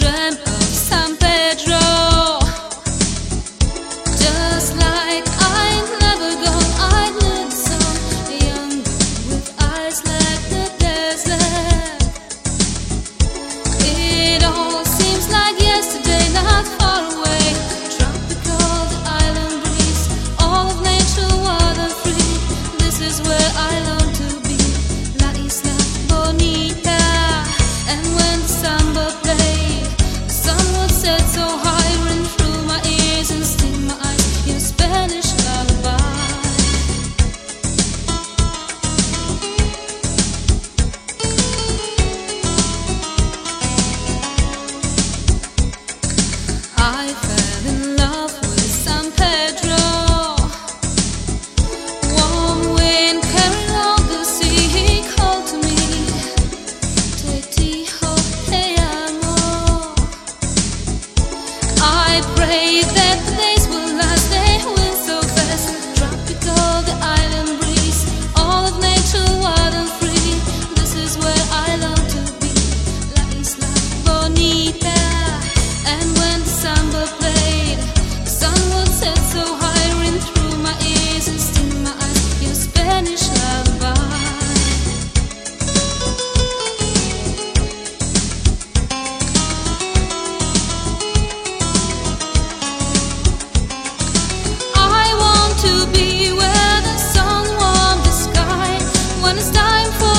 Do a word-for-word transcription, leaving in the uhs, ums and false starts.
dreamt of San Pedro. Just like I'd never go, I'd live so young with eyes like the desert. It all seems like yesterday, not far away. Tropical, the island breeze, all of nature, wild and free. This is where I long to be, La Isla Bonita. And when the samba played, the sun would set so high, ring through my ears and sting my eyes in a Spanish lullaby. I fell in love with San Pedro. Warm wind carried all the sea, he called to me, Te dijo te amo. I pray that the days will last, they will so fast. Tropical, the island breeze, all of nature, wild and free. This is where I long to be, La Isla Bonita. And when the samba played, the sun would set so high, ring through my ears and sting my eyes in a Spanish lullaby. I want to be where the sun warms the sky when it's time for